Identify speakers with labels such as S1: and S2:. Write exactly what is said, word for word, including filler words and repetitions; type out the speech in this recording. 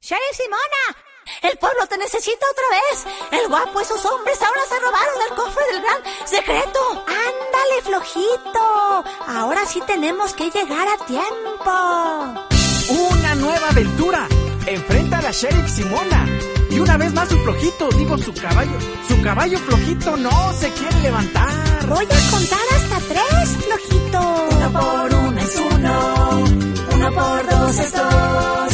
S1: ¡Sheriff Simona! ¡El pueblo te necesita otra vez! ¡El guapo y sus hombres ahora se robaron el cofre del gran secreto! ¡Ándale, flojito! Ahora sí tenemos que llegar a tiempo.
S2: ¡Una nueva aventura! Enfrenta a la Sheriff Simona. Y una vez más su flojito, digo su caballo. Su caballo flojito no se quiere levantar.
S1: Voy a contar hasta tres, flojito.
S3: Uno por uno es uno. Uno por dos es dos.